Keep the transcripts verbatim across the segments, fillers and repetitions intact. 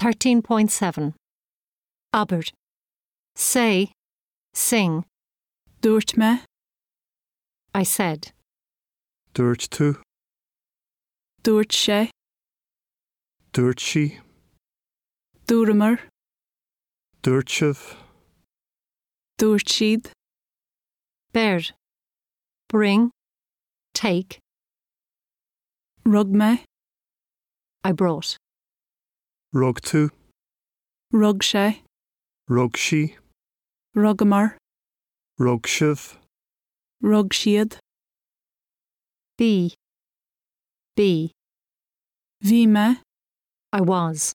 thirteen point seven. Abert. Say, sing. Dúirt me, I said. Dúirt tú, dúirt sé, dúirt sí, dúramar, dúirt sibh, dúirt siad, Bear. Bring. Take. rug me, I brought. rug tú, rug sé, rug sí, rugamar, rug sibh, rug siad, Be. Be. bhí me, I was.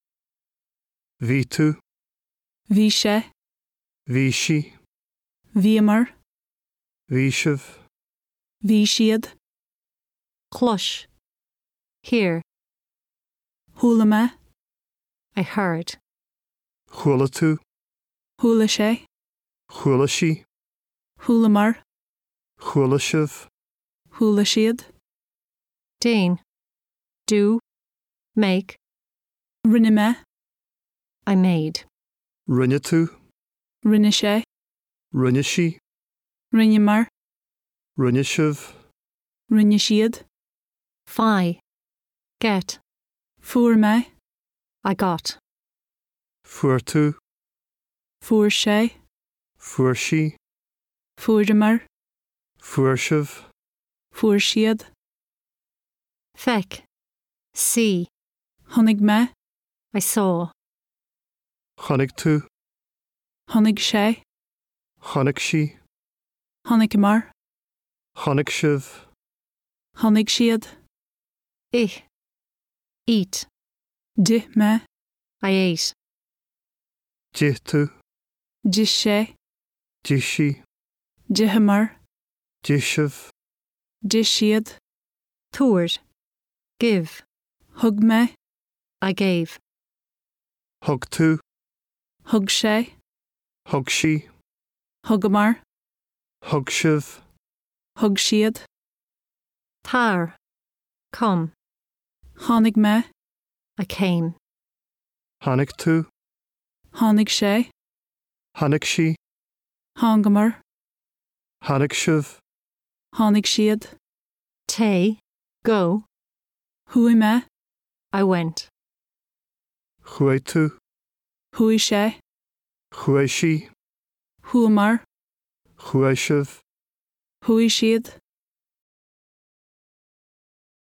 bhí tú, bhí sé, bhí sí, bhíamar, bhí sibh, bhí siad, Clush. Hear. thula me, I heard. chuala tú, thula sé, chuala sí, thulamar, chuala sibh, thula siad, Dean. Do. Make. rinne me, I made. rinne tú, rinne sé, rinne sí, rinne mar, rinne sibh, rinne siad, Fi. Get. fuair me, I got. fuair tú, fuair sé, fuair sí, fuairimar, fuair sibh, fuair siad, Feck. See. tháinig me, I saw. chonig tú, tháinig sé, chonig sí, tháinig mar, chonig sibh, tháinig siad, Ich. Eat. di me, I ate. di tú, dis sé, di sí, dithe mar, di sibh, dis siad, Toured. Give. thug me, I gave. thug tú, thug sé, thug sí, thugamar, thug sibh, thug siad, Tar. Come. tháinig me, I came. tháinig tú, tháinig sé, tháinig sí, thágamar, tháinig sibh, tháinig siad, Tay. Go. thuaidh me, I went. chuaigh tú, thuaidh sé, chuaigh sí, thuamar, chuaigh sibh, thuaidh siad,